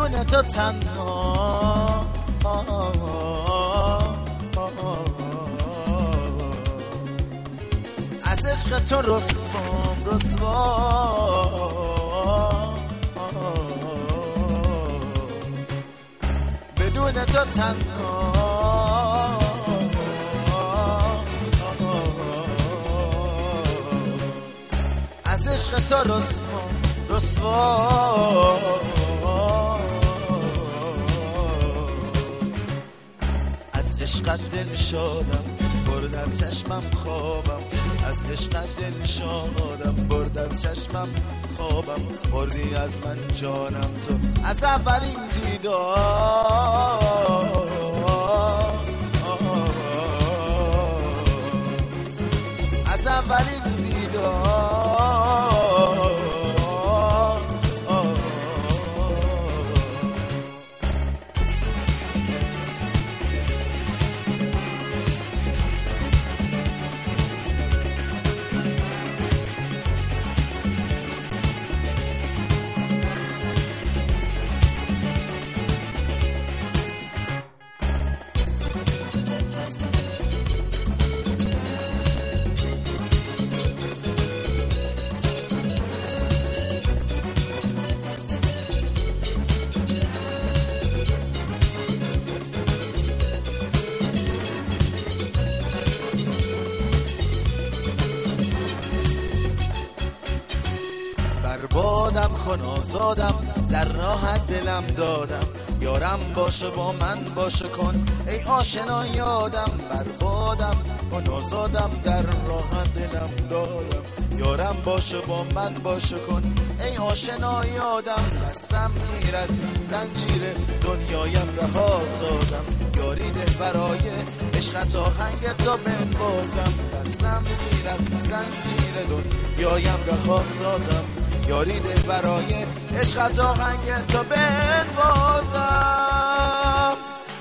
بدون تو تنها، از عشق تو رسوا بدون تو تنها، از عشق تو رسوا از عشقت دل شادم برد از چشمم خوابم، از عشقت دل شادم برد از چشمم خوابم، بردی از من جانم تو از اولین دیدار، از اولین دیدار. بربادم کن آزادم در راحت دلم دادم، یارم باشه با من باشه کن ای آشنا یادم، بربادم کن آزادم در راحت دلم دادم، یارم باشه با من باشه کن ای آشنا یادم، دستم گیر از زنجیر دنیایم رها سازم، یاری ده برای عشقت آهنگ تا بنوازم، دستم گیر از زنجیر دنیایم رها سازم، یاری ده برای عشقت آهنگ تا بنوازم.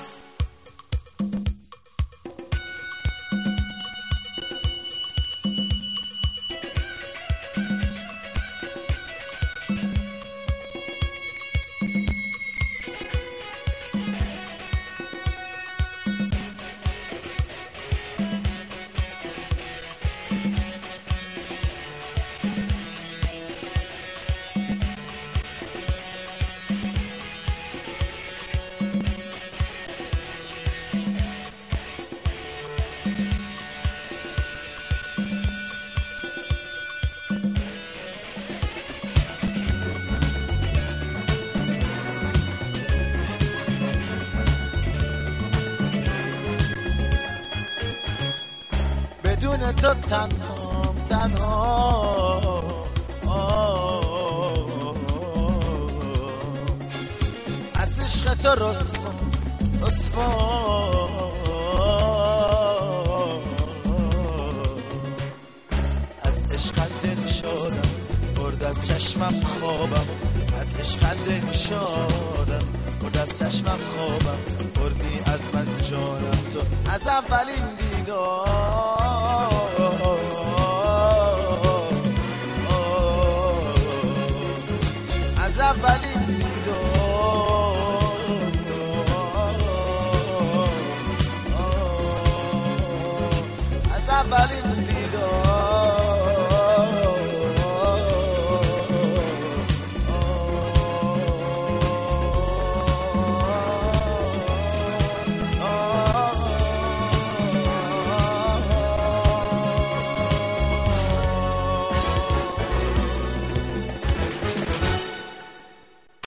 بدون تو تنها از عشق تو رسوا از عشقت دل شادم برد از چشمم خوابم، از عشقت دل شادم برد از چشمم خوابم، بردی از من جانم تو از اولین دیدار، از اولین دیدار، از اولین